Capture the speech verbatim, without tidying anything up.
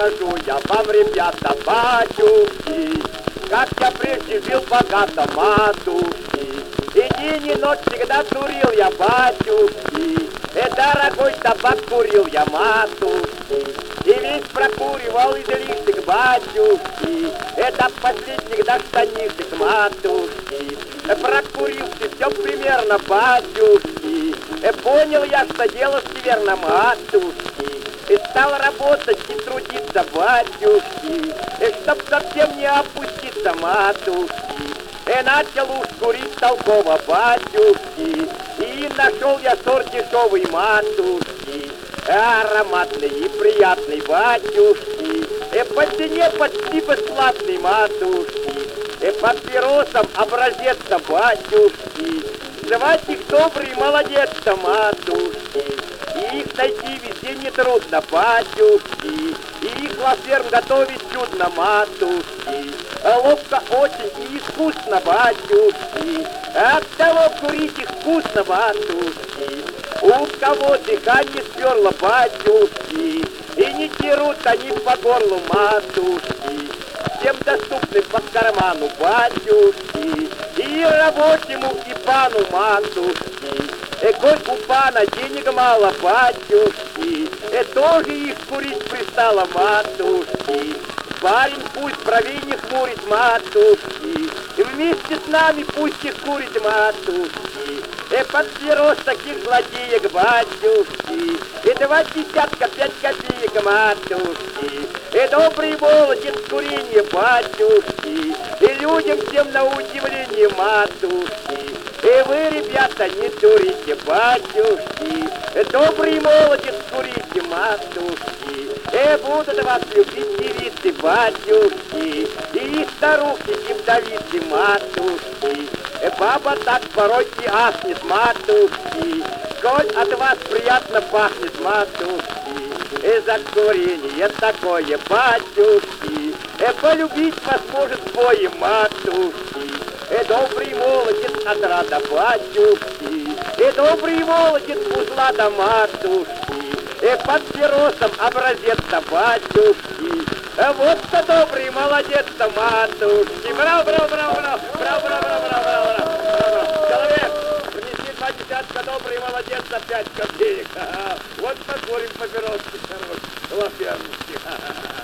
расскажу я вам, ребята, батюшки, как я прежде жил богато, матушки. И день и ночь всегда курил я, батюшки, и дорогой табак курил я, матушки. И весь прокуривал излишек, батюшки, это последних до штанишек, матушки. Прокурился все примерно, батюшки, понял я, что дело скверно, матушки. И стал работать и трудиться, батюшки, и чтоб совсем не опуститься, матушки. И начал уж курить толково, батюшки, и нашел я сорт дешевый, матушки, ароматный и приятный, батюшки, и по цене почти бесплатный, матушки, и папиросом образец-то, батюшки. Звать их добрый молодец-то, матушки, и их найти везде нетрудно, батюшки, и их лаферм готовить чудно, матушки. Ловко очень и искусно, батюшки, от того курить их вкусно, батюшки. У кого дыхание сперло, батюшки, и не дерут они по горлу, матушки. Всем доступны по карману, батюшки, и рабочему, и пану, матушки. И коль у пана денег мало, батюшки, и тоже их курить пристало, матушки. Парень пусть бровей не хмурит, матушки, и вместе с нами пусть их курит, матушки. И подберу таких злодеек, батюшки, и два десятка пять копеек, матушки. И добрый молодец курение, батюшки, и людям всем на удивление, матушки. И вы, ребята, не дурите, батюшки, и добрый молодец курите, матушки. И будут вас любить девицы, батюшки, и старухи, и вдовицы, матушки. И баба так порой и ахнет, матушки, коль от вас приятно пахнет, матушки. И за курение такое, батюшки, и полюбить вас может двое, матушки. И добрый молодец отрада, батюшки, и добрый молодец узлада, матушки. И под пиросом образец-то, батюшки, вот-то добрый молодец-то, матушки. Браво, браво, браво, браво, браво, браво, браво, браво, браво. Человек, принеси два десятка, добрый молодец, за пять копеек. Вот покурим папироски, хорошие, лаферники.